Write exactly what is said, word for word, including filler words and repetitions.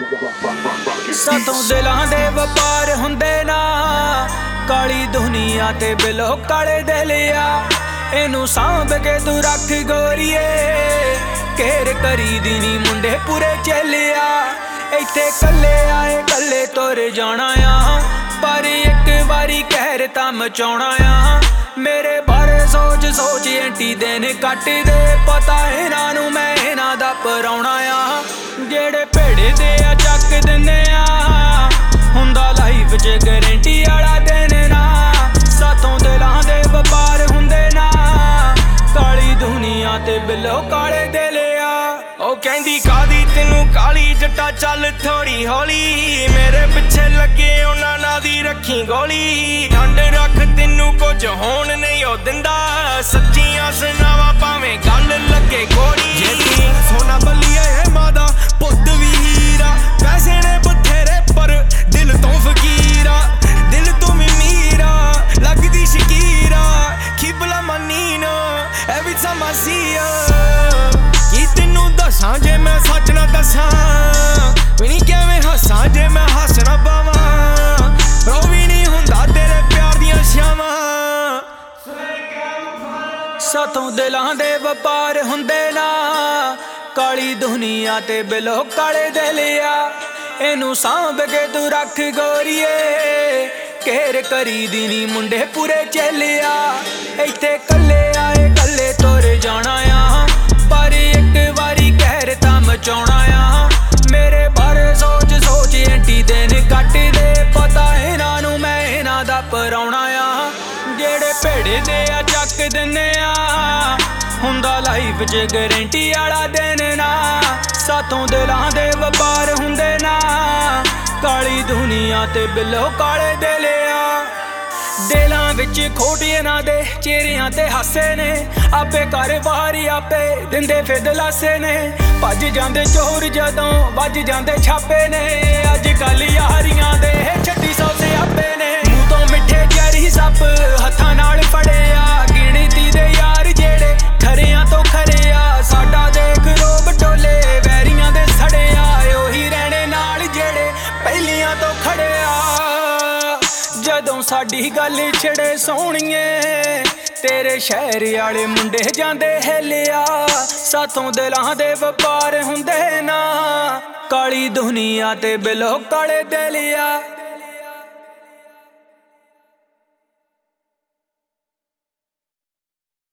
ਸਾਥੋਂ ਦਿਲਾਂ ਦੇ ਵਪਾਰ ਹੁੰਦੇ ਨਾ, ਕਾਲੀ ਦੁਨੀਆ ਤੇ ਬਿਲੋ ਕਾਲੇ ਦਿਲ ਆ। ਇਹਨੂੰ ਸਾਂਭ ਕੇ ਤੂੰ ਰੱਖ ਗੋਰੀਏ, ਘੇਰ ਕਰੀਦੀ ਨੀ ਮੁੰਡੇ ਪੂਰੇ ਚੱਲਿਆ। ਇੱਥੇ ਕੱਲੇ ਆਏ ਕੱਲੇ ਤੁਰ ਜਾਣਾ ਆ, ਪਰ ਇੱਕ ਵਾਰੀ ਕਹਿਰ ਤਾਂ ਮਚਾਉਣਾ ਆ। ਮੇਰੇ ਬਾਰੇ ਸੋਚ ਸੋਚ ਐਂਟੀ ਦਿਨ ਕੱਟਦੇ, ਪਤਾ ਇਹਨਾਂ ਨੂੰ ਮੈਂ ਇਹਨਾਂ ਦਾ ਪਰਾਉਣਾ ਆ। ਜਿਹੜੇ ਭੇੜੇ ਦੇ ਆ ਚੱਕ ਦਿੰਦੇ ਆ, ਹੁੰਦਾ ਲਾਈਫ 'ਚ ਗਰੰਟੀ ਵਾਲਾ ਦਿਨ ਨਾ। ਸਾਥੋਂ ਦਿਲਾਂ ਦੇ ਵਪਾਰ ਹੁੰਦੇ ਨਾ, ਕਾਲੀ ਦੁਨੀਆ ਤੇ ਬਿਲੋ ਕਾਲੇ ਦਿਲ ਆ। ਉਹ ਕਹਿੰਦੀ ਕਾਦੀ ਤੈਨੂੰ ਕਾਲੀ ਜੱਟਾ ਚੱਲ ਥੋੜੀ ਹੌਲੀ, ਮੇਰੇ ਪਿੱਛੇ ਲੱਗੇ ਉਹਨਾਂ ਨਾਲ ਦੀ ਰੱਖੀ ਗੋਲੀ। ਠੰਡ ਰੱਖ ਤੈਨੂੰ ਕੁਝ ਹੋਣ ਨਹੀਂ ਉਹ ਦਿੰਦਾ, ਸੱਚੀਆਂ ਸੁਣਾਵਾ ਭਾਵੇਂ ਗੱਲ ਲੱਗੇ ਕੋੜੀ। ਜੇ ਤੂੰ ਸੋਨਾ ਬੱਲੀਏ ਹੈ ਮਾਂ ਦਾ ਪੁੱਤ ਵੀ ਹੀਰਾ, ਪੈਸੇ ਨੇ ਬਥੇਰੇ ਪਰ ਦਿਲ ਤੋਂ ਫਕੀਰਾ। ਦਿਲ ਤੋਂ ਵੀ ਮੀਰਾ ਲੱਗਦੀ ਸ਼ਕੀਰਾ, ਖਿਬਲਾ ਮਨੀਨਾ ਇਹ ਵੀ ਸਮਾਂ ਸੀਆ। ਕੀ ਤੈਨੂੰ ਦੱਸਾਂ ਜੇ ਮੈਂ ਸੱਚ ਨਾ ਦੱਸਾਂ, ਵੀ ਨਹੀਂ ਕਿਵੇਂ ਹੱਸਾਂ ਜੇ ਮੈਂ ਹੱਸ ਨਾ ਪਾਵਾਂ। ਰੋ ਵੀ ਨਹੀਂ ਹੁੰਦਾ ਤੇਰੇ ਪਿਆਰ ਦੀਆਂ ਛਾਵਾਂ। ਸਾਥੋਂ ਦਿਲਾਂ ਦੇ ਵਪਾਰ ਹੁੰਦੇ ਨਾ, ਕਾਲੀ ਦੁਨੀਆ ਤੇ ਬਿਲੋ ਕਾਲੇ ਦਿਲ ਆ। ਇਹਨੂੰ ਸਾਂਭ ਕੇ ਤੂੰ ਰੱਖ ਗੋਰੀਏ, ਘੇਰ ਕਰੀਦੀ ਨੀ ਮੁੰਡੇ ਪੂਰੇ ਚੱਲਿਆ। ਇੱਥੇ ਕੱਲੇ ਆਏ ਕੱਲੇ ਤੁਰ ਜਾਣਾ ਆ, ਪਰ ਇੱਕ ਵਾਰੀ ਕਹਿਰ ਤਾਂ ਮਚਾਉਣਾ ਆ। ਮੇਰੇ ਬਾਰੇ ਸੋਚ ਸੋਚ ਐਂਟੀ ਦਿਨ ਕੱਟਦੇ, ਪਤਾ ਇਹਨਾਂ ਨੂੰ ਮੈਂ ਇਹਨਾਂ ਦਾ ਪਰਾਉਣਾ ਆ। ਜਿਹੜੇ ਭੇੜੇ ਦੇ ਆ ਚੱਕ ਦਿੰਦੇ ਆ, ਹੁੰਦਾ ਲਾਈਫ 'ਚ ਗਰੰਟੀ ਵਾਲਾ ਦਿਨ ਨਾ। ਸਾਥੋਂ ਦਿਲਾਂ ਦੇ ਵਪਾਰ ਹੁੰਦੇ ਨਾ, ਕਾਲੀ ਦੁਨੀਆ ਤੇ ਬਿਲੋ ਕਾਲੇ ਦਿਲ ਆ। ਦਿਲਾਂ ਵਿੱਚ ਖੋਟ ਇਹਨਾਂ ਦੇ ਚਿਹਰਿਆਂ ਤੇ ਹਾਸੇ ਨੇ, ਆਪੇ ਘਰ ਵਾਰੀ ਆਪੇ ਦਿੰਦੇ ਫਿਰ ਦਲਾਸੇ ਨੇ। ਭੱਜ ਜਾਂਦੇ ਚੋਰ ਜਦੋਂ ਵੱਜ ਜਾਂਦੇ ਛਾਪੇ ਨੇ, ਅੱਜ ਕੱਲ ਯਾਰੀਆਂ ਦੇ ਛੱਤੀ ਸੌ ਸਿਆਪੇ ਨੇ। ਮੂੰਹ ਤੋਂ ਮਿੱਠੇ ਜ਼ਹਿਰੀ ਸੱਪ ਹੱਥਾਂ ਨਾਲ ਫੜਿਆ, ਗਿਣਤੀ ਦੇ ਯਾਰ ਜਿਹੜੇ ਖਰਿਆਂ ਤੋਂ ਖਰੇ ਆ। ਸਾਡਾ ਦੇਖ ਰੋਬ ਟੋਲੇ ਵੈਰੀਆਂ ਦੇ ਸੜਿਆ, ਉਹੀ ਰਹਿਣੇ ਨਾਲ ਜਿਹੜੇ ਪਹਿਲੀਆਂ ਤੋਂ ਖੜਿਆ। ਜਦੋਂ ਸਾਡੀ ਗੱਲ ਛਿੜੇ ਸੋਹਣੀਏ, ਤੇਰੇ ਸ਼ਹਿਰ ਵਾਲੇ ਮੁੰਡੇ ਜਾਂਦੇ ਹਿੱਲਿਆ। ਸਾਥੋਂ ਦਿਲਾਂ ਦੇ ਵਪਾਰ ਹੁੰਦੇ ਨਾ, ਕਾਲੀ ਦੁਨੀਆ ਤੇ ਬਿਲੋ ਕਾਲੇ ਦਿਲ ਆ।